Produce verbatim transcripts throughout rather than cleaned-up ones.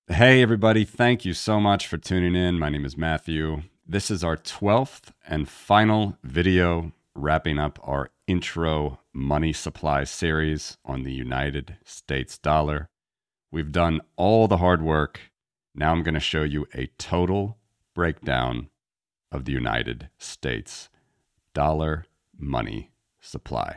Hey, everybody. Thank you so much for tuning in. My name is Matthew. This is our twelfth and final video wrapping up our intro money supply series on the United States dollar. We've done all the hard work. Now I'm going to show you a total breakdown of the United States dollar money supply.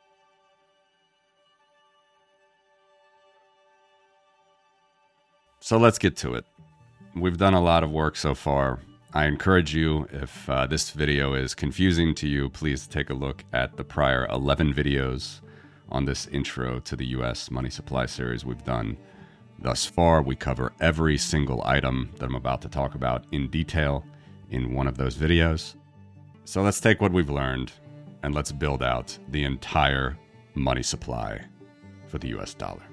So let's get to it. We've done a lot of work so far. I encourage you, if uh, this video is confusing to you, please take a look at the prior eleven videos on this intro to the U S money supply series we've done thus far. We cover every single item that I'm about to talk about in detail in one of those videos. So let's take what we've learned and let's build out the entire money supply for the U S dollar.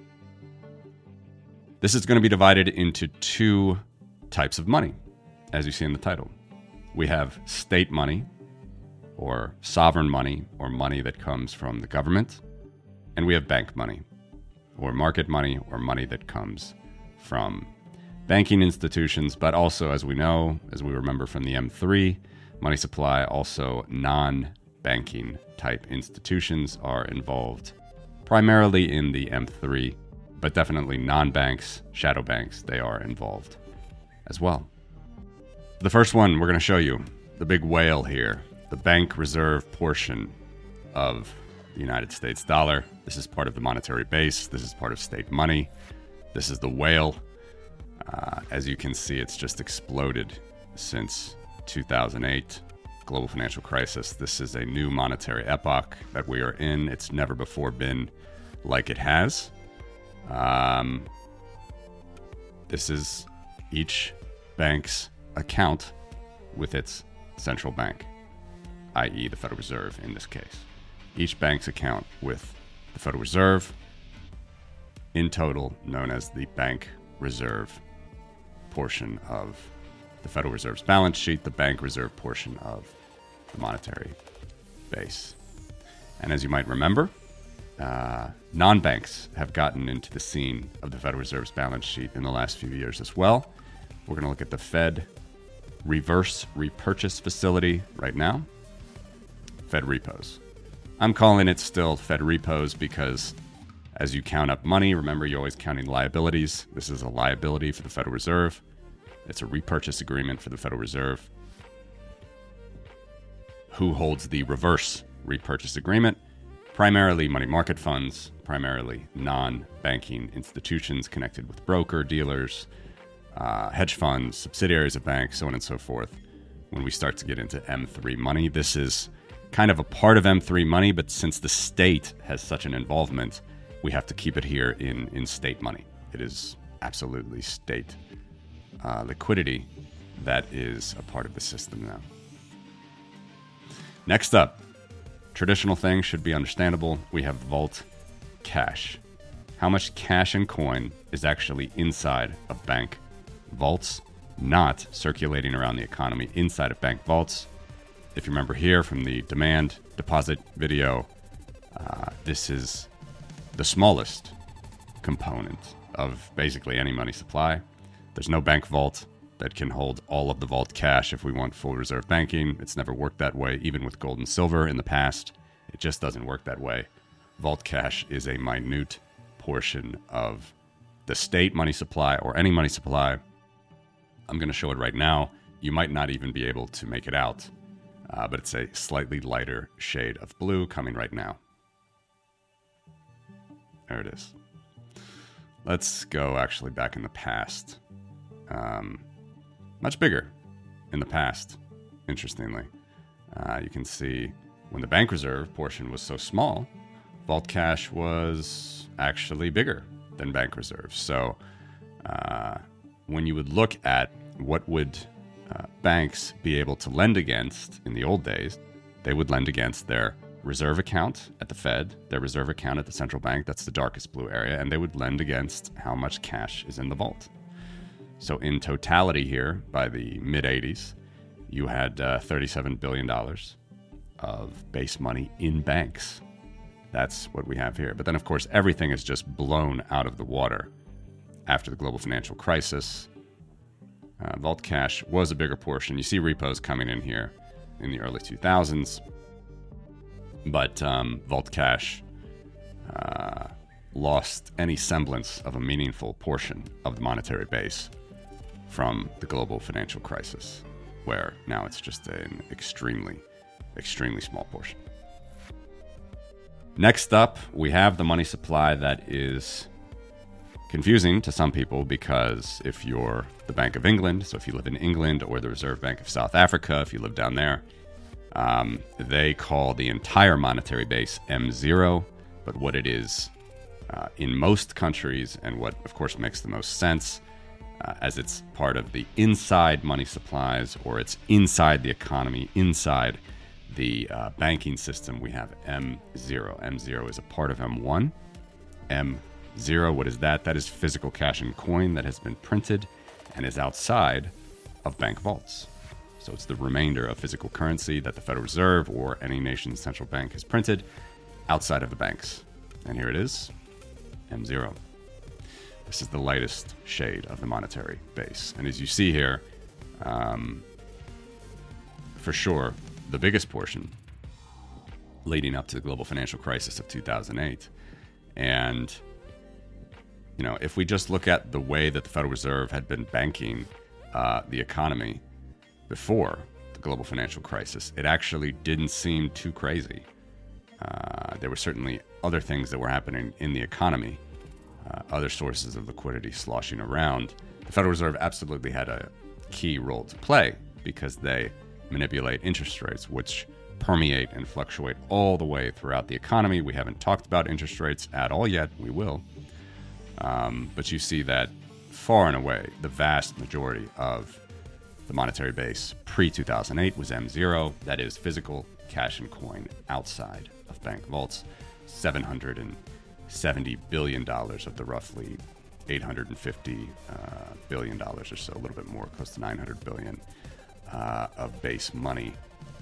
This is going to be divided into two types of money, as you see in the title. We have state money, or sovereign money, or money that comes from the government. And we have bank money, or market money, or money that comes from banking institutions, but also, as we know, as we remember from the M three money supply, also non-banking type institutions are involved, primarily in the M three, but definitely non-banks, shadow banks, they are involved as well. The first one we're going to show you, the big whale here, the bank reserve portion of the United States dollar. This is part of the monetary base. This is part of state money. This is the whale. Uh, as you can see, it's just exploded since two thousand eight, global financial crisis. This is a new monetary epoch that we are in. It's never before been like it has. Um, this is each bank's account with its central bank, that is the Federal Reserve in this case. Each bank's account with the Federal Reserve, in total known as the bank reserve portion of the Federal Reserve's balance sheet, the bank reserve portion of the monetary base. And as you might remember, Uh, non-banks have gotten into the scene of the Federal Reserve's balance sheet in the last few years as well. We're going to look at the Fed Reverse Repurchase Facility right now. Fed repos. I'm calling it still Fed repos because as you count up money, remember you're always counting liabilities. This is a liability for the Federal Reserve. It's a repurchase agreement for the Federal Reserve. Who holds the reverse repurchase agreement? Primarily money market funds, primarily non-banking institutions connected with broker, dealers, uh, hedge funds, subsidiaries of banks, so on and so forth. When we start to get into M three money, this is kind of a part of M three money, but since the state has such an involvement, we have to keep it here in, in state money. It is absolutely state uh, liquidity that is a part of the system now. Next up, traditional things should be understandable. We have vault cash. How much cash and coin is actually inside of bank vaults, not circulating around the economy inside of bank vaults. If you remember here from the demand deposit video, uh, this is the smallest component of basically any money supply. There's no bank vault that can hold all of the vault cash if we want full reserve banking. It's never worked that way, even with gold and silver in the past. It just doesn't work that way. Vault cash is a minute portion of the state money supply or any money supply. I'm going to show it right now. You might not even be able to make it out, uh, but it's a slightly lighter shade of blue coming right now. There it is. Let's go actually back in the past. Um, much bigger in the past, interestingly. Uh, you can see when the bank reserve portion was so small, vault cash was actually bigger than bank reserve. So uh, when you would look at what would uh, banks be able to lend against in the old days, they would lend against their reserve account at the Fed, their reserve account at the central bank, that's the darkest blue area, and they would lend against how much cash is in the vault. So in totality here, by the mid-eighties, you had uh, thirty-seven billion dollars of base money in banks. That's what we have here. But then, of course, everything is just blown out of the water after the global financial crisis. Uh, vault cash was a bigger portion. You see repos coming in here in the early two thousands, but um, vault cash uh, lost any semblance of a meaningful portion of the monetary base from the global financial crisis, where now it's just an extremely, extremely small portion. Next up, we have the money supply that is confusing to some people, because if you're the Bank of England, so if you live in England, or the Reserve Bank of South Africa, if you live down there, um, they call the entire monetary base M zero. But what it is uh, in most countries, and what of course makes the most sense, uh, as it's part of the inside money supplies, or it's inside the economy, inside the uh, banking system, we have M zero. M zero is a part of M one. M zero, what is that? That is physical cash and coin that has been printed and is outside of bank vaults. So it's the remainder of physical currency that the Federal Reserve or any nation's central bank has printed outside of the banks. And here it is, M zero. This is the lightest shade of the monetary base. And as you see here, um, for sure, the biggest portion leading up to the global financial crisis of two thousand eight. And, you know, if we just look at the way that the Federal Reserve had been banking uh, the economy before the global financial crisis, it actually didn't seem too crazy. Uh, there were certainly other things that were happening in the economy, uh, other sources of liquidity sloshing around. The Federal Reserve absolutely had a key role to play, because they manipulate interest rates, which permeate and fluctuate all the way throughout the economy. We haven't talked about interest rates at all yet. We will. Um, but you see that far and away, the vast majority of the monetary base pre two thousand eight was M zero. That is physical cash and coin outside of bank vaults. seven hundred seventy billion dollars of the roughly eight hundred fifty uh, billion dollars or so, a little bit more, close to nine hundred billion dollars uh, of base money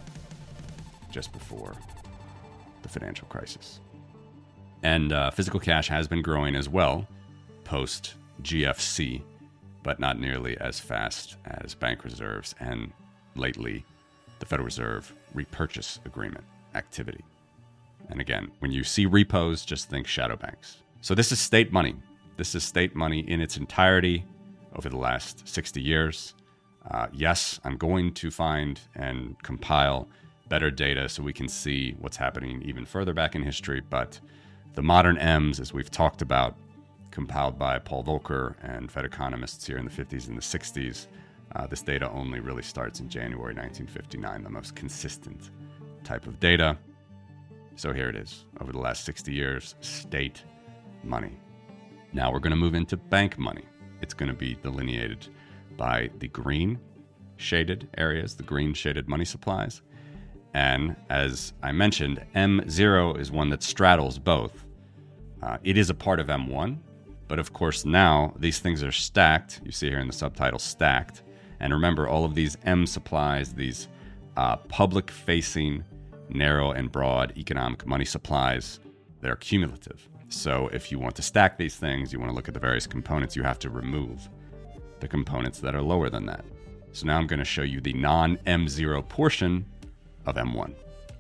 just before the financial crisis. And uh, physical cash has been growing as well post G F C, but not nearly as fast as bank reserves and lately the Federal Reserve repurchase agreement activity. And again, when you see repos, just think shadow banks. So this is state money. This is state money in its entirety over the last sixty years. Uh, yes, I'm going to find and compile better data so we can see what's happening even further back in history, but the modern M's, as we've talked about, compiled by Paul Volcker and Fed economists here in the fifties and the sixties, uh, this data only really starts in January nineteen fifty-nine, the most consistent type of data. So here it is, over the last sixty years, state money. Now we're going to move into bank money. It's going to be delineated by the green shaded areas, the green shaded money supplies. And as I mentioned, M zero is one that straddles both. Uh, it is a part of M one, but of course now these things are stacked. You see here in the subtitle, stacked. And remember, all of these M supplies, these uh, public-facing, narrow and broad economic money supplies, they're cumulative. So if you want to stack these things, you want to look at the various components, you have to remove the components that are lower than that. So now I'm going to show you the non-M zero portion of M one.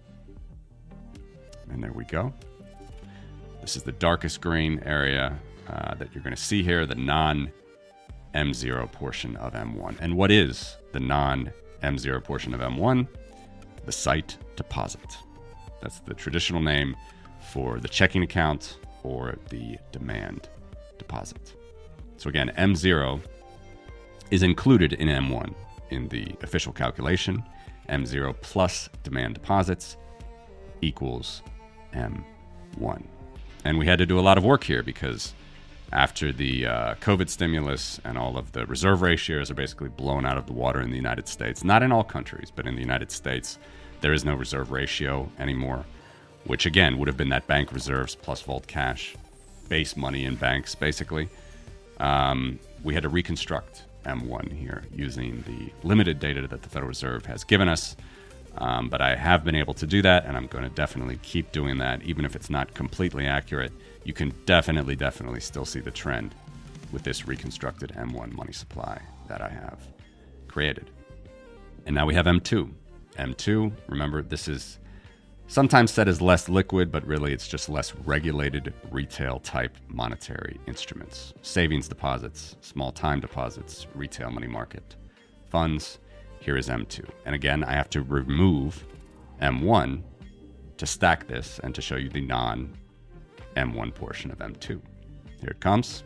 And there we go. This is the darkest green area uh, that you're going to see here, the non-M zero portion of M one. And what is the non-M zero portion of M one? The sight deposit. That's the traditional name for the checking account or the demand deposit. So again, M zero is included in M one in the official calculation. M zero plus demand deposits equals M one. And we had to do a lot of work here because after the uh, COVID stimulus and all of the reserve ratios are basically blown out of the water in the United States, not in all countries, but in the United States, there is no reserve ratio anymore, which again would have been that bank reserves plus vault cash, base money in banks, basically. Um, we had to reconstruct M one here using the limited data that the Federal Reserve has given us. Um, but I have been able to do that, and I'm going to definitely keep doing that. Even if it's not completely accurate, you can definitely, definitely still see the trend with this reconstructed M one money supply that I have created. And now we have M two. M two, remember, this is sometimes said as less liquid, but really it's just less regulated retail type monetary instruments. Savings deposits, small time deposits, retail money market funds. Here is M two. And again, I have to remove M one to stack this and to show you the non-M one portion of M two. Here it comes.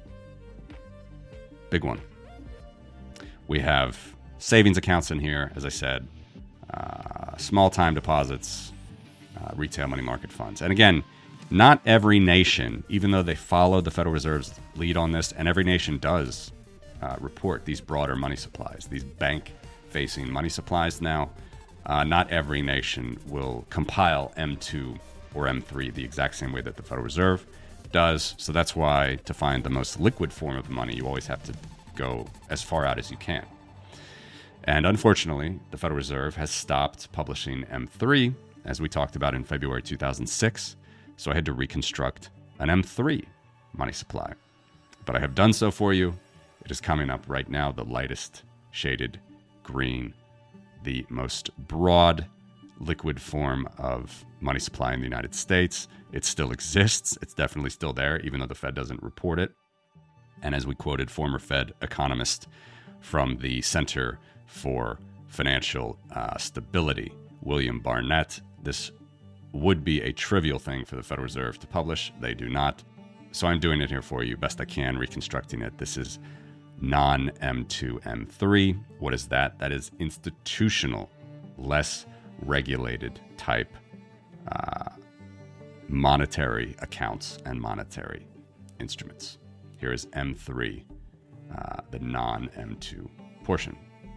Big one. We have savings accounts in here, as I said, uh, small time deposits, uh, retail money market funds. And again, not every nation, even though they follow the Federal Reserve's lead on this, and every nation does uh, report these broader money supplies, these bank-facing money supplies now, uh, not every nation will compile M two or M three the exact same way that the Federal Reserve does. So that's why to find the most liquid form of money, you always have to go as far out as you can. And unfortunately, the Federal Reserve has stopped publishing M three, as we talked about in February two thousand six. So I had to reconstruct an M three money supply. But I have done so for you. It is coming up right now, the lightest shaded green, the most broad liquid form of money supply in the United States. It still exists. It's definitely still there, even though the Fed doesn't report it. And as we quoted former Fed economist from the Center for Financial uh, Stability, William Barnett, this would be a trivial thing for the Federal Reserve to publish. They do not. So I'm doing it here for you best I can, reconstructing it. This is non-M two M three. What is that? That is institutional, less regulated type uh, monetary accounts and monetary instruments. Here is M three, uh, the non-M two portion.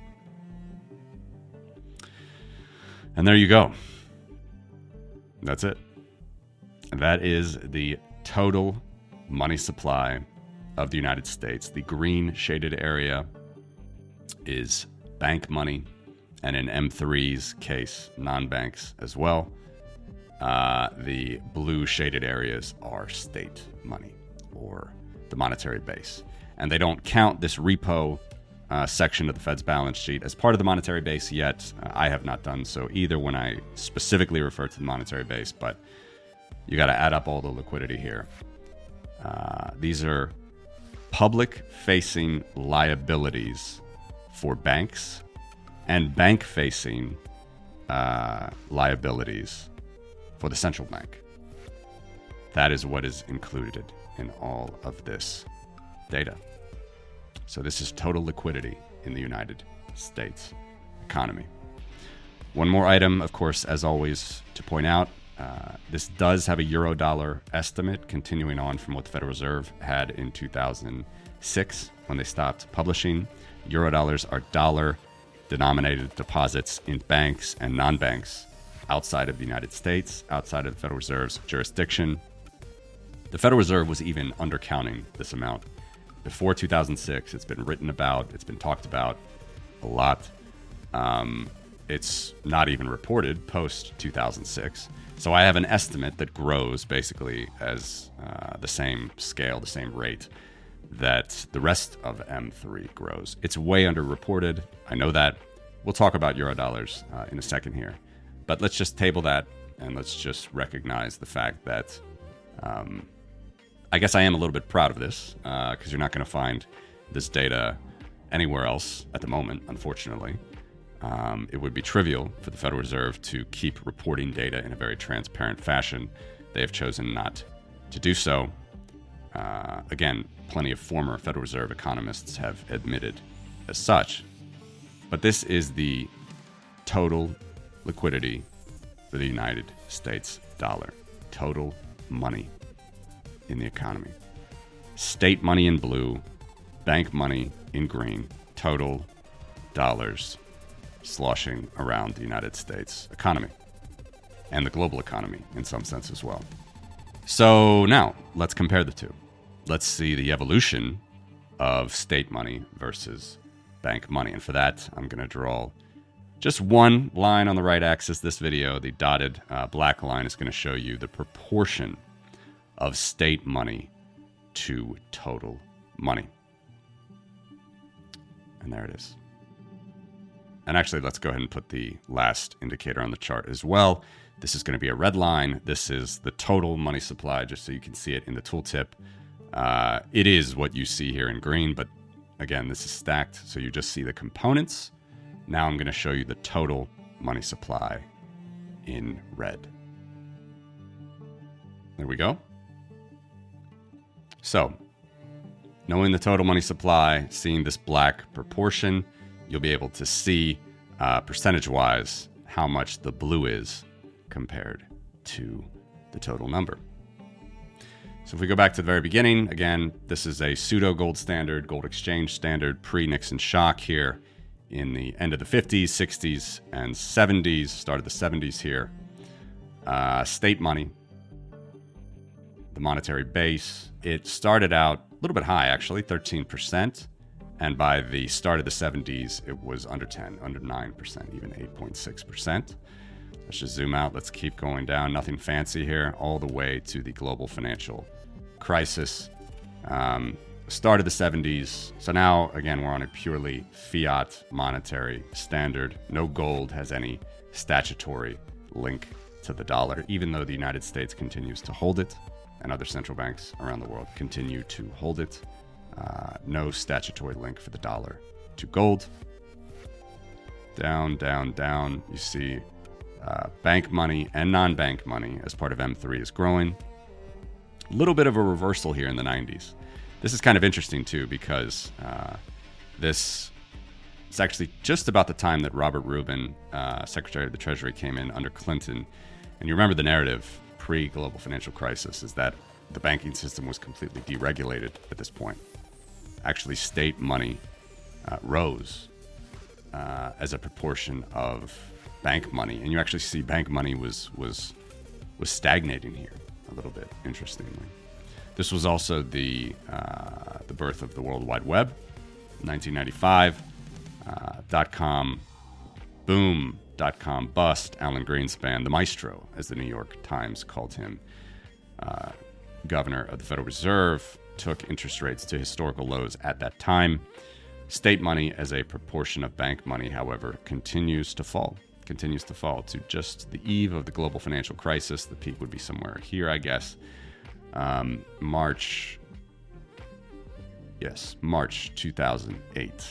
And there you go. That's it. That is the total money supply of the United States. The green shaded area is bank money, and in M three's case, non-banks as well. Uh, the blue shaded areas are state money, or the monetary base. And they don't count this repo uh, section of the Fed's balance sheet as part of the monetary base yet. Uh, I have not done so either when I specifically refer to the monetary base, but you got to add up all the liquidity here. Uh, these are public-facing liabilities for banks and bank-facing uh, liabilities for the central bank. That is what is included in all of this data. So this is total liquidity in the United States economy. One more item, of course, as always, to point out, uh, this does have a euro-dollar estimate continuing on from what the Federal Reserve had in two thousand six when they stopped publishing. Eurodollars are dollar-denominated deposits in banks and non-banks outside of the United States, outside of the Federal Reserve's jurisdiction. The Federal Reserve was even undercounting this amount. Before two thousand six, it's been written about, it's been talked about a lot. Um, it's not even reported post two thousand six. So I have an estimate that grows basically as uh, the same scale, the same rate that the rest of M three grows. It's way underreported. I know that. We'll talk about Eurodollars uh, in a second here. But let's just table that, and let's just recognize the fact that um, I guess I am a little bit proud of this, because uh, you're not going to find this data anywhere else at the moment, unfortunately. Um, it would be trivial for the Federal Reserve to keep reporting data in a very transparent fashion. They have chosen not to do so. Uh, again, plenty of former Federal Reserve economists have admitted as such. But this is the total liquidity for the United States dollar. Total money in the economy. State money in blue, bank money in green, total dollars sloshing around the United States economy and the global economy in some sense as well. So now let's compare the two. Let's see the evolution of state money versus bank money. And for that, I'm going to draw just one line on the right axis. This video, the dotted uh, black line, is going to show you the proportion of state money to total money. And there it is. And actually, let's go ahead and put the last indicator on the chart as well. This is going to be a red line. This is the total money supply, just so you can see it in the tooltip. Uh, it is what you see here in green, but again, this is stacked, so you just see the components. Now I'm going to show you the total money supply in red. There we go. So, knowing the total money supply, seeing this black proportion, you'll be able to see uh, percentage-wise how much the blue is compared to the total number. So if we go back to the very beginning, again, this is a pseudo gold standard, gold exchange standard, pre-Nixon shock here in the end of the fifties, sixties, and seventies, start of the seventies here. Uh, state money, the monetary base, it started out a little bit high, actually, thirteen percent. And by the start of the seventies, it was under ten, under nine percent, even eight point six percent. Let's just zoom out. Let's keep going down. Nothing fancy here, all the way to the global financial crisis. Um, start of the seventies. So now, again, we're on a purely fiat monetary standard. No gold has any statutory link to the dollar, even though the United States continues to hold it and other central banks around the world continue to hold it. Uh, no statutory link for the dollar to gold. Down, down, down. You see uh, bank money and non-bank money as part of M three is growing. A little bit of a reversal here in the nineties. This is kind of interesting, too, because uh, this is actually just about the time that Robert Rubin, uh, Secretary of the Treasury, came in under Clinton. And you remember the narrative pre-global financial crisis is that the banking system was completely deregulated at this point. Actually, state money uh, rose uh, as a proportion of bank money. And you actually see bank money was was was stagnating here a little bit, interestingly. This was also the uh, the birth of the World Wide Web, nineteen ninety-five, uh, dot-com boom, dot-com bust, Alan Greenspan, the maestro, as the New York Times called him, uh, governor of the Federal Reserve, took interest rates to historical lows at that time. State money as a proportion of bank money, however, continues to fall. Continues to fall to just the eve of the global financial crisis. The peak would be somewhere here, I guess. Um, March, yes, March two thousand eight.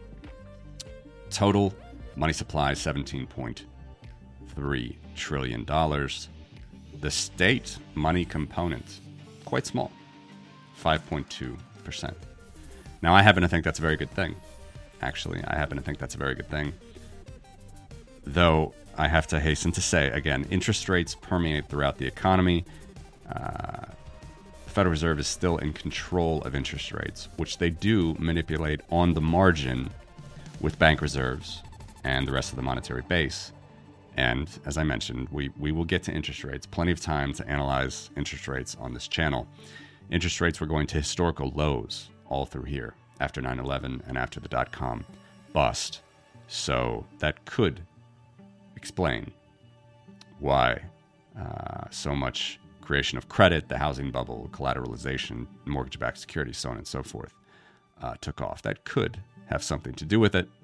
Total money supply, seventeen point three trillion dollars. The state money component, quite small, five point two percent. Now, I happen to think that's a very good thing. Actually, I happen to think that's a very good thing. Though, I have to hasten to say, again, interest rates permeate throughout the economy. Uh, the Federal Reserve is still in control of interest rates, which they do manipulate on the margin with bank reserves and the rest of the monetary base. And as I mentioned, we, we will get to interest rates. Plenty of time to analyze interest rates on this channel. Interest rates were going to historical lows all through here after nine eleven and after the dot-com bust. So that could explain why uh, so much creation of credit, the housing bubble, collateralization, mortgage-backed securities, so on and so forth, uh, took off. That could have something to do with it.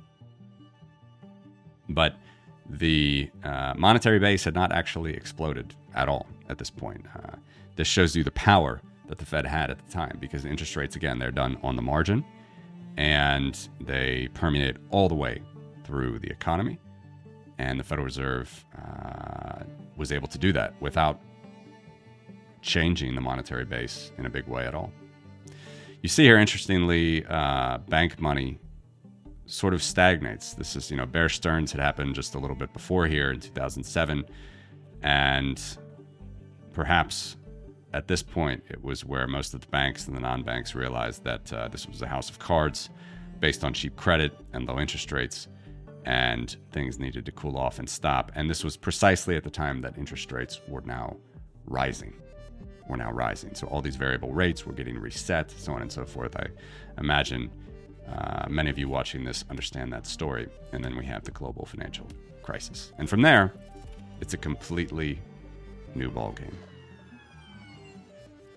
But the uh, monetary base had not actually exploded at all at this point. Uh, this shows you the power that the Fed had at the time, because interest rates, again, they're done on the margin, and they permeate all the way through the economy. And the Federal Reserve uh, was able to do that without changing the monetary base in a big way at all. You see here, interestingly, uh, bank money sort of stagnates. This is, you know, Bear Stearns had happened just a little bit before here in two thousand seven. And perhaps at this point, it was where most of the banks and the non-banks realized that uh, this was a house of cards based on cheap credit and low interest rates, and things needed to cool off and stop. And this was precisely at the time that interest rates were now rising. Were now rising. So all these variable rates were getting reset, so on and so forth. I imagine uh, many of you watching this understand that story. And then we have the global financial crisis. And from there, it's a completely new ballgame.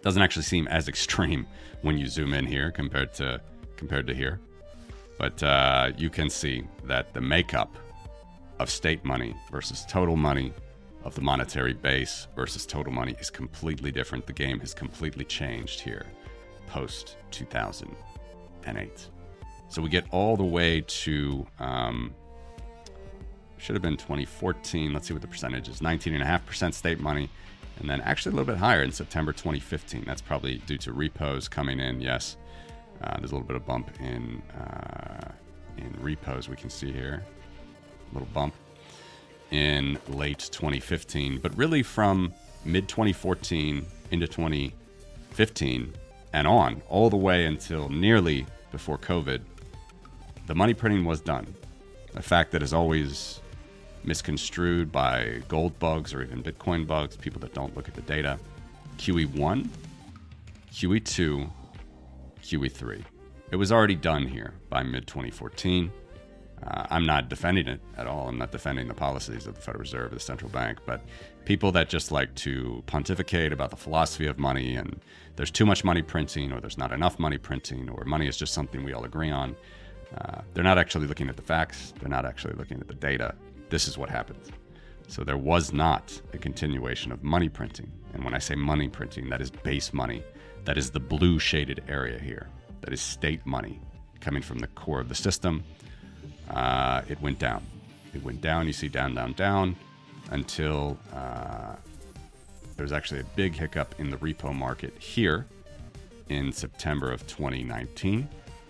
Doesn't actually seem as extreme when you zoom in here compared to compared to here. But uh, you can see that the makeup of state money versus total money, of the monetary base versus total money, is completely different. The game has completely changed here post two thousand eight. So we get all the way to, um, should have been twenty fourteen. Let's see what the percentage is. nineteen point five percent state money. And then actually a little bit higher in September twenty fifteen. That's probably due to repos coming in. Yes, uh, there's a little bit of bump in uh, in repos we can see here. A little bump in late twenty fifteen. But really from mid twenty fourteen into twenty fifteen and on, all the way until nearly before COVID, the money printing was done. A fact that is always misconstrued by gold bugs or even Bitcoin bugs, people that don't look at the data. Q E one, Q E two, Q E three. It was already done here by mid twenty fourteen. Uh, I'm not defending it at all. I'm not defending the policies of the Federal Reserve or the central bank, but people that just like to pontificate about the philosophy of money and there's too much money printing or there's not enough money printing or money is just something we all agree on, uh, they're not actually looking at the facts. They're not actually looking at the data. This is what happened. So there was not a continuation of money printing. And when I say money printing, that is base money. That is the blue shaded area here. That is state money coming from the core of the system. Uh, it went down. It went down. You see down, down, down until uh, there's actually a big hiccup in the repo market here in September of twenty nineteen.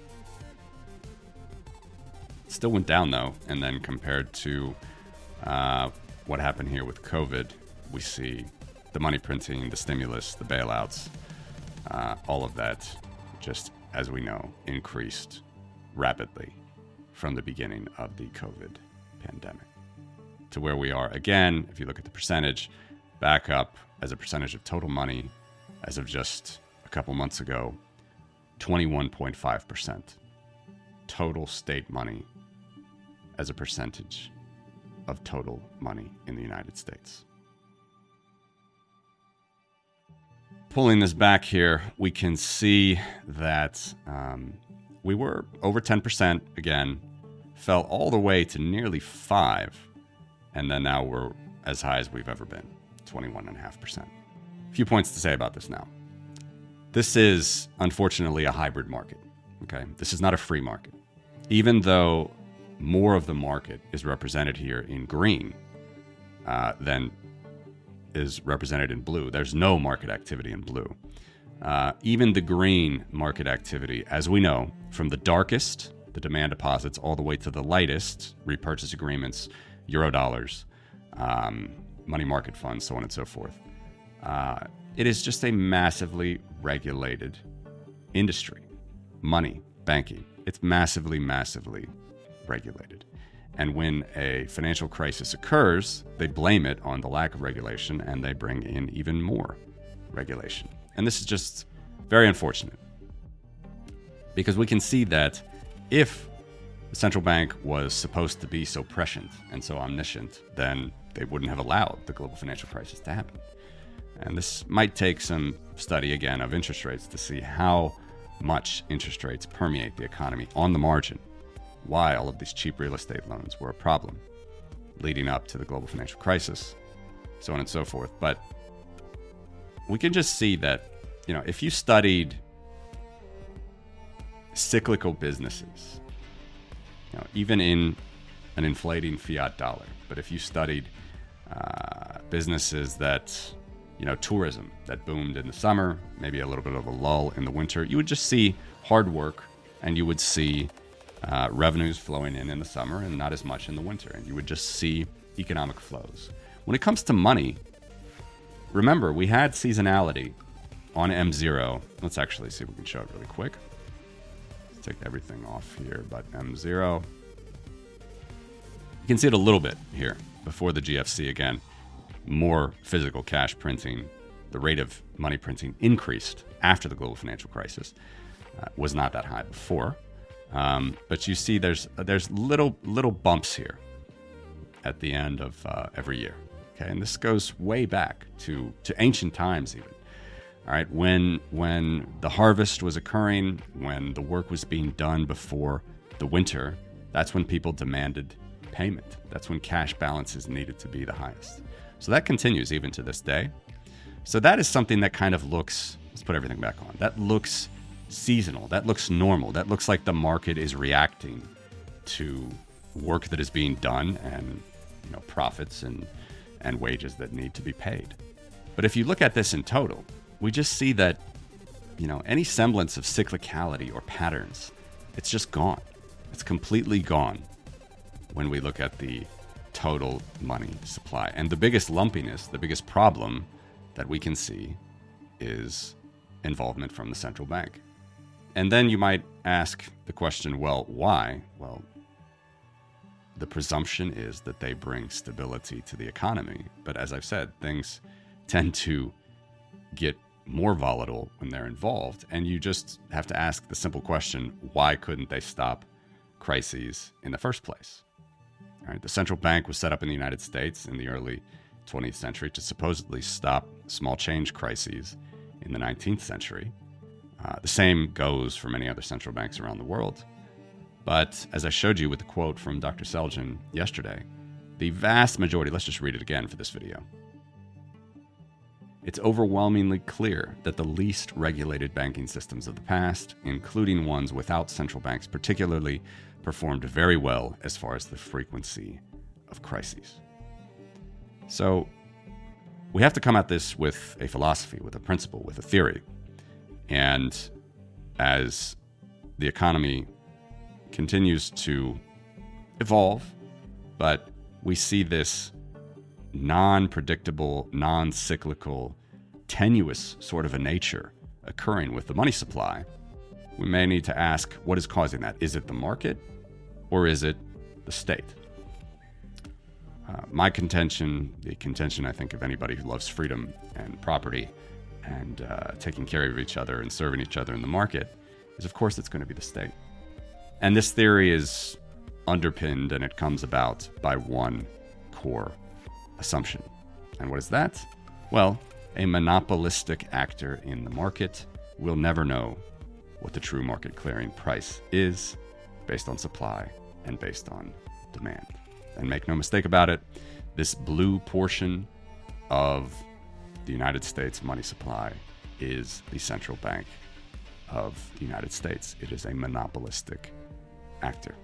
Still went down though. And then compared to uh, what happened here with COVID, we see the money printing, the stimulus, the bailouts, uh, all of that just, as we know, increased rapidly from the beginning of the COVID pandemic to where we are again. If you look at the percentage, back up as a percentage of total money as of just a couple months ago, twenty-one point five percent total state money as a percentage of total money in the United States. Pulling this back here, we can see that um, we were over ten percent again, fell all the way to nearly five, and then now we're as high as we've ever been, twenty-one point five percent. A few points to say about this now. This is, unfortunately, a hybrid market. Okay, this is not a free market. Even though more of the market is represented here in green uh, than is represented in blue. There's no market activity in blue. Uh, even the green market activity, as we know, from the darkest, the demand deposits, all the way to the lightest, repurchase agreements, euro dollars, um, money market funds, so on and so forth. Uh, it is just a massively regulated industry. Money, banking, it's massively, massively regulated. And when a financial crisis occurs, they blame it on the lack of regulation and they bring in even more regulation. And this is just very unfortunate because we can see that if the central bank was supposed to be so prescient and so omniscient, then they wouldn't have allowed the global financial crisis to happen. And this might take some study again of interest rates to see how much interest rates permeate the economy on the margin. Why all of these cheap real estate loans were a problem leading up to the global financial crisis, so on and so forth. But we can just see that, you know, if you studied cyclical businesses, you know, even in an inflating fiat dollar, but if you studied uh, businesses that, you know, tourism that boomed in the summer, maybe a little bit of a lull in the winter, you would just see hard work and you would see Uh, revenues flowing in in the summer and not as much in the winter. And you would just see economic flows. When it comes to money, remember, we had seasonality on M zero. Let's actually see if we can show it really quick. Let's take everything off here, but M zero. You can see it a little bit here before the G F C again. More physical cash printing. The rate of money printing increased after the global financial crisis. Uh, was not that high before. Um, but you see there's there's little little bumps here at the end of uh, every year. Okay, and this goes way back to, to ancient times even. All right, when when the harvest was occurring, when the work was being done before the winter, that's when people demanded payment. That's when cash balances needed to be the highest. So that continues even to this day. So that is something that kind of looks, let's put everything back on. That looks seasonal. That looks normal. That looks like the market is reacting to work that is being done and, you know, profits and and wages that need to be paid. But if you look at this in total, we just see that, you know, any semblance of cyclicality or patterns, it's just gone. It's completely gone when we look at the total money supply. And the biggest lumpiness, the biggest problem that we can see is involvement from the central bank. And then you might ask the question, well, why? Well, the presumption is that they bring stability to the economy. But as I've said, things tend to get more volatile when they're involved. And you just have to ask the simple question, why couldn't they stop crises in the first place? All right, the central bank was set up in the United States in the early twentieth century to supposedly stop small change crises in the nineteenth century. Uh, the same goes for many other central banks around the world. But as I showed you with the quote from Doctor Selgin yesterday, the vast majority, let's just read it again for this video. It's overwhelmingly clear that the least regulated banking systems of the past, including ones without central banks particularly, performed very well as far as the frequency of crises. So we have to come at this with a philosophy, with a principle, with a theory. And as the economy continues to evolve, but we see this non-predictable, non-cyclical, tenuous sort of a nature occurring with the money supply, we may need to ask, what is causing that? Is it the market or is it the state? Uh, my contention, the contention I think of anybody who loves freedom and property and uh, taking care of each other and serving each other in the market, is of course it's going to be the state. And this theory is underpinned and it comes about by one core assumption. And what is that? Well, a monopolistic actor in the market will never know what the true market clearing price is based on supply and based on demand. And make no mistake about it, this blue portion of the United States money supply is the central bank of the United States. It is a monopolistic actor.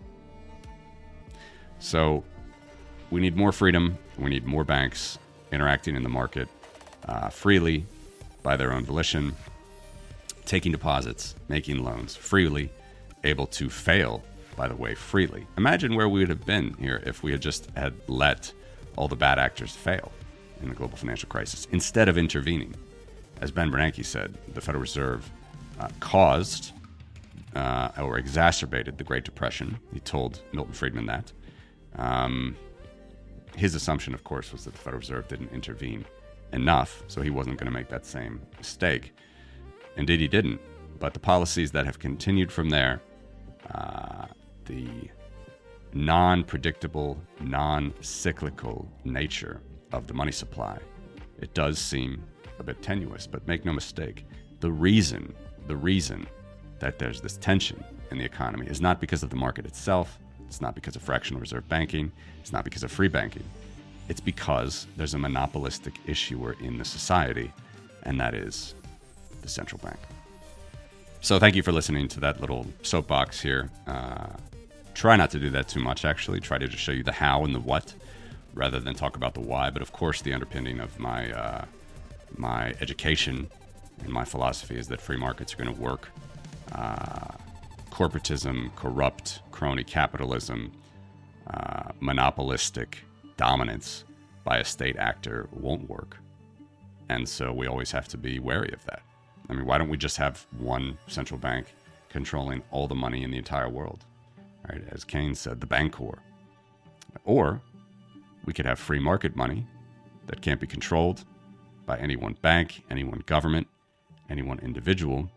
So we need more freedom. We need more banks interacting in the market uh, freely by their own volition, taking deposits, making loans freely, able to fail, by the way, freely. Imagine where we would have been here if we had just had let all the bad actors fail in the global financial crisis instead of intervening. As Ben Bernanke said, the Federal Reserve uh, caused uh, or exacerbated the Great Depression. He told Milton Friedman that. Um, his assumption, of course, was that the Federal Reserve didn't intervene enough, so he wasn't going to make that same mistake. Indeed, he didn't. But the policies that have continued from there, uh, the non-predictable, non-cyclical nature of the money supply, it does seem a bit tenuous. But make no mistake, the reason, the reason that there's this tension in the economy is not because of the market itself. It's not because of fractional reserve banking. It's not because of free banking. It's because there's a monopolistic issuer in the society, and that is the central bank. So thank you for listening to that little soapbox here. Uh, try not to do that too much, actually. Try to just show you the how and the what rather than talk about the why. But of course, the underpinning of my uh, my education and my philosophy is that free markets are going to work. Uh, corporatism, corrupt, crony capitalism, uh, monopolistic dominance by a state actor won't work. And so we always have to be wary of that. I mean, why don't we just have one central bank controlling all the money in the entire world? Right? As Keynes said, the Bancor. Or we could have free market money that can't be controlled by any one bank, any one government, any one individual.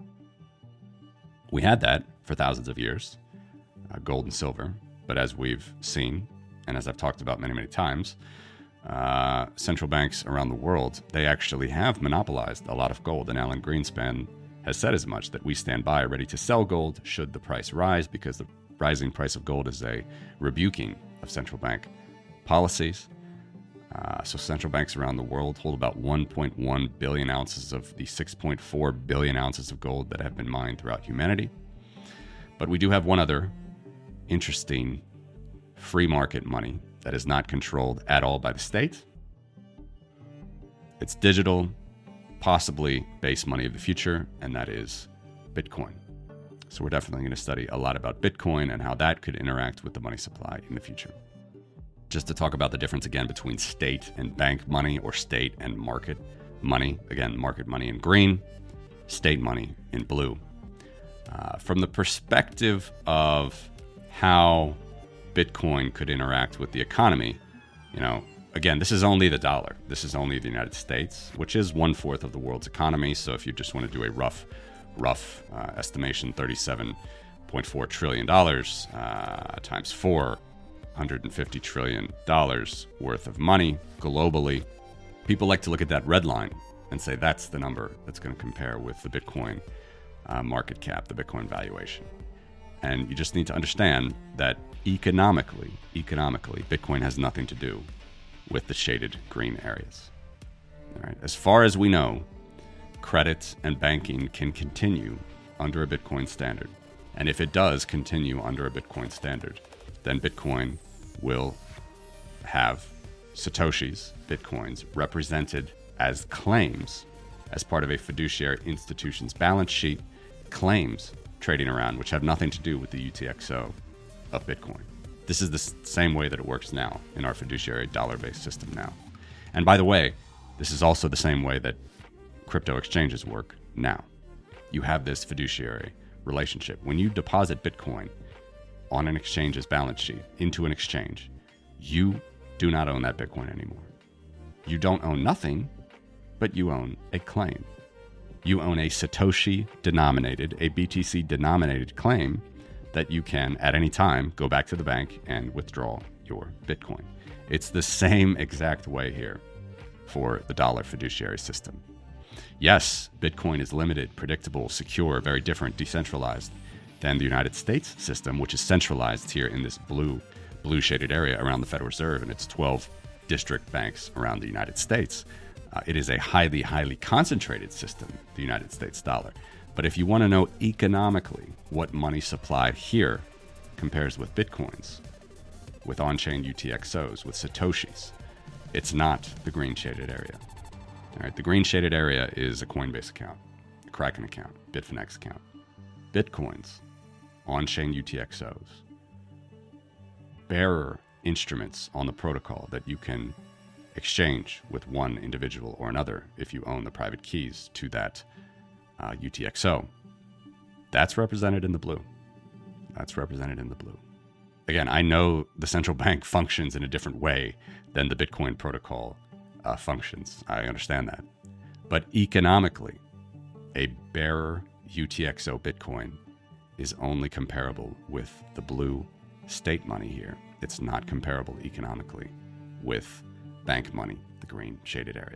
We had that for thousands of years, uh, gold and silver. But as we've seen, and as I've talked about many, many times, uh, central banks around the world, they actually have monopolized a lot of gold. And Alan Greenspan has said as much, that we stand by ready to sell gold should the price rise, because the rising price of gold is a rebuking of central bank policies. Uh, so central banks around the world hold about one point one billion ounces of the six point four billion ounces of gold that have been mined throughout humanity. But we do have one other interesting free market money that is not controlled at all by the state. It's digital, possibly base money of the future, and that is Bitcoin. So we're definitely going to study a lot about Bitcoin and how that could interact with the money supply in the future. Just to talk about the difference again between state and bank money, or state and market money. Again, market money in green, state money in blue. Uh, from the perspective of how Bitcoin could interact with the economy, you know, again, this is only the dollar. This is only the United States, which is one fourth of the world's economy. So if you just want to do a rough, rough uh, estimation, thirty-seven point four trillion dollars uh, times four, one hundred fifty trillion dollars worth of money globally. People like to look at that red line and say that's the number that's going to compare with the Bitcoin uh, market cap, the Bitcoin valuation. And you just need to understand that economically, economically, Bitcoin has nothing to do with the shaded green areas. All right. As far as we know, credit and banking can continue under a Bitcoin standard. And if it does continue under a Bitcoin standard, then Bitcoin will have Satoshis, Bitcoins, represented as claims as part of a fiduciary institution's balance sheet, claims trading around, which have nothing to do with the U T X O of Bitcoin. This is the same way that it works now in our fiduciary dollar-based system now. And by the way, this is also the same way that crypto exchanges work now. You have this fiduciary relationship. When you deposit Bitcoin on an exchange's balance sheet into an exchange, you do not own that Bitcoin anymore. You don't own nothing, but you own a claim. You own a Satoshi denominated, a B T C denominated claim that you can at any time go back to the bank and withdraw your Bitcoin. It's the same exact way here for the dollar fiduciary system. Yes, Bitcoin is limited, predictable, secure, very different, decentralized than the United States system, which is centralized here in this blue, blue shaded area around the Federal Reserve and its twelve district banks around the United States. Uh, it is a highly, highly concentrated system, the United States dollar. But if you want to know economically what money supply here compares with Bitcoins, with on-chain U T X Os, with Satoshis, it's not the green shaded area. All right, the green shaded area is a Coinbase account, a Kraken account, Bitfinex account. Bitcoins, on-chain U T X Os, bearer instruments on the protocol that you can exchange with one individual or another if you own the private keys to that uh, U T X O. That's represented in the blue. That's represented in the blue. Again, I know the central bank functions in a different way than the Bitcoin protocol uh, functions. I understand that. But economically, a bearer U T X O Bitcoin is only comparable with the blue state money here. It's not comparable economically with bank money, the green shaded area.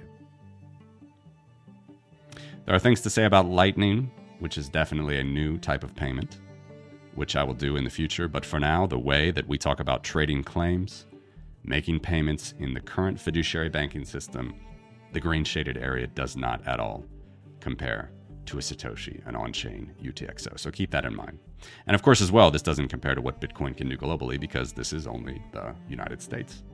There are things to say about Lightning, which is definitely a new type of payment, which I will do in the future. But for now, the way that we talk about trading claims, making payments in the current fiduciary banking system, the green shaded area does not at all compare to a Satoshi, an on-chain U T X O. So keep that in mind. And of course, as well, this doesn't compare to what Bitcoin can do globally because this is only the United States.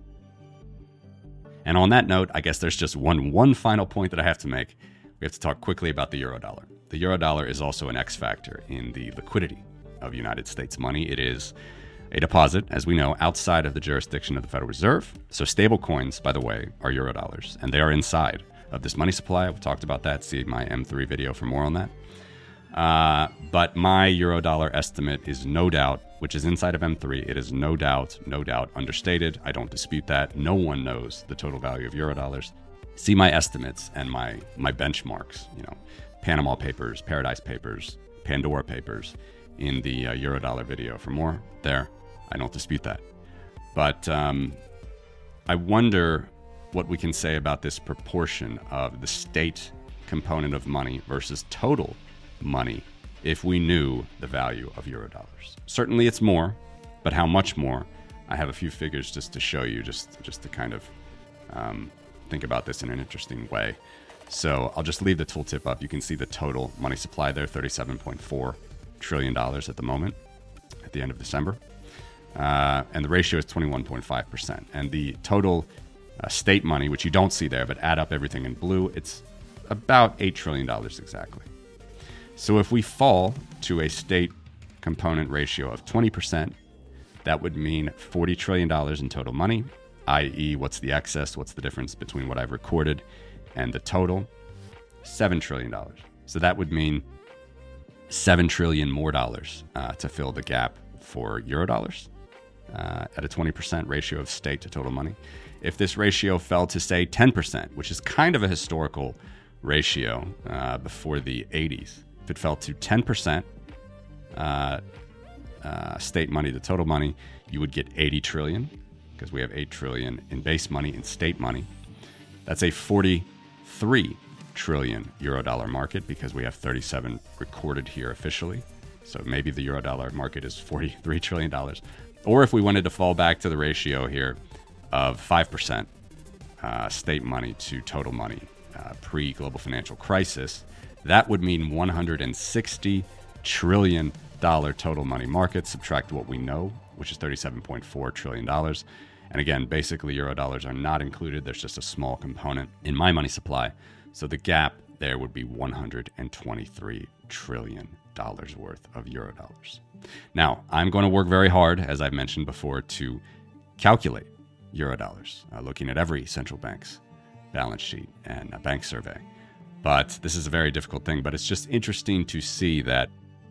And on that note, I guess there's just one, one final point that I have to make. We have to talk quickly about the Eurodollar. The Eurodollar is also an X factor in the liquidity of United States money. It is a deposit, as we know, outside of the jurisdiction of the Federal Reserve. So stable coins, by the way, are Eurodollars, and they are inside of this money supply. I've talked about that. See my M three video for more on that. Uh, but my Eurodollar estimate is no doubt, which is inside of M three, it is no doubt, no doubt understated. I don't dispute that. No one knows the total value of Eurodollars. See my estimates and my, my benchmarks, you know, Panama Papers, Paradise Papers, Pandora Papers in the uh, Eurodollar video for more there. I don't dispute that. But um, I wonder what we can say about this proportion of the state component of money versus total money if we knew the value of Eurodollars. Certainly it's more, but how much more? I have a few figures just to show you, just, just to kind of um, think about this in an interesting way. So I'll just leave the tooltip up. You can see the total money supply there, thirty-seven point four trillion dollars at the moment, at the end of December. Uh, and the ratio is twenty-one point five percent. And the total uh, state money, which you don't see there, but add up everything in blue, it's about eight trillion dollars exactly. So if we fall to a state component ratio of twenty percent, that would mean forty trillion dollars in total money, that is what's the excess, what's the difference between what I've recorded and the total? seven trillion dollars. So that would mean seven trillion more dollars uh, to fill the gap for Eurodollars uh, at a twenty percent ratio of state to total money. If this ratio fell to, say, ten percent, which is kind of a historical ratio uh, before the eighties, if it fell to ten percent uh, uh, state money to total money, you would get eighty trillion, because we have eight trillion in base money and state money. That's a forty-three trillion Eurodollar market, because we have thirty-seven recorded here officially. So maybe the Eurodollar market is forty-three trillion dollars. Or if we wanted to fall back to the ratio here of five percent uh, state money to total money uh, pre-global financial crisis, that would mean one hundred sixty trillion dollars total money market. Subtract what we know, which is thirty-seven point four trillion dollars. And again, basically Eurodollars are not included. There's just a small component in my money supply. So the gap there would be one hundred twenty-three trillion dollars worth of Eurodollars. Now, I'm going to work very hard, as I've mentioned before, to calculate Eurodollars, uh, looking at every central bank's balance sheet and a bank survey. But this is a very difficult thing, but it's just interesting to see that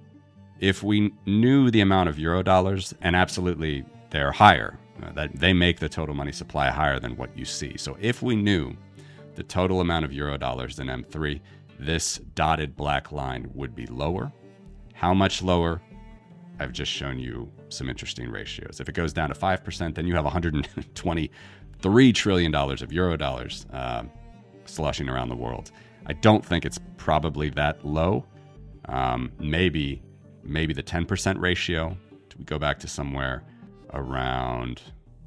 if we knew the amount of Eurodollars, and absolutely they're higher, uh, that they make the total money supply higher than what you see. So if we knew the total amount of Eurodollars in M three, this dotted black line would be lower. How much lower? I've just shown you some interesting ratios. If it goes down to five percent, then you have one hundred twenty-three trillion dollars of Eurodollars uh, sloshing around the world. I don't think it's probably that low. Um, maybe, maybe the ten percent ratio. We go back to somewhere around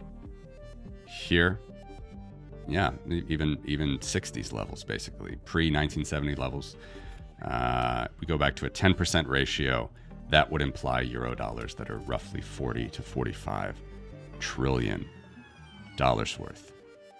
here. Yeah, even even sixties levels, basically, pre nineteen seventy levels. Uh, we go back to a ten percent ratio. That would imply Eurodollars that are roughly forty to forty-five trillion dollars worth.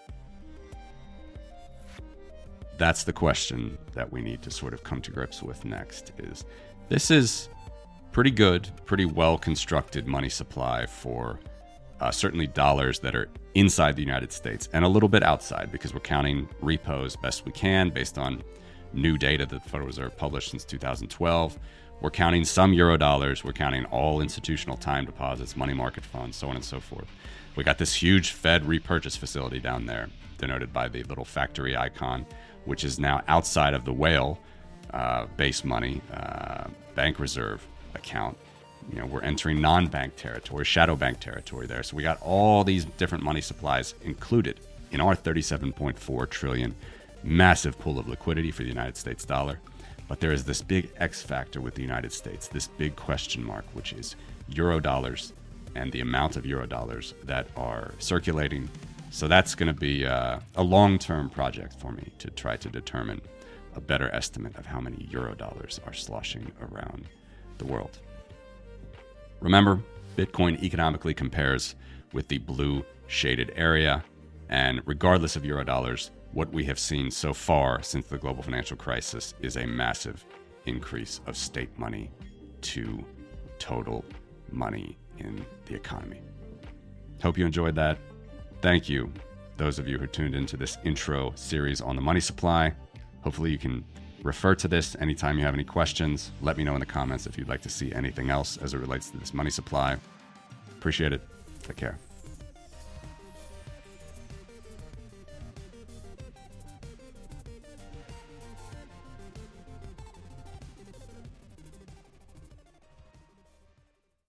That's the question that we need to sort of come to grips with next. Is this is pretty good, pretty well-constructed money supply for uh, certainly dollars that are inside the United States and a little bit outside, because we're counting repos best we can based on new data that the Federal Reserve published since two thousand twelve. We're counting some Eurodollars. We're counting all institutional time deposits, money market funds, so on and so forth. We got this huge Fed repurchase facility down there, denoted by the little factory icon, which is now outside of the whale uh, base money uh, bank reserve account. You know, we're entering non-bank territory, shadow bank territory there. So we got all these different money supplies included in our thirty-seven point four trillion massive pool of liquidity for the United States dollar. But there is this big X factor with the United States, this big question mark, which is Eurodollars and the amount of Eurodollars that are circulating. So that's going to be uh, a long-term project for me to try to determine a better estimate of how many Eurodollars are sloshing around the world. Remember, Bitcoin economically compares with the blue shaded area, and regardless of Eurodollars, what we have seen so far since the global financial crisis is a massive increase of state money to total money in the economy. Hope you enjoyed that. Thank you, those of you who tuned into this intro series on the money supply. Hopefully you can refer to this anytime you have any questions. Let me know in the comments if you'd like to see anything else as it relates to this money supply. Appreciate it. Take care.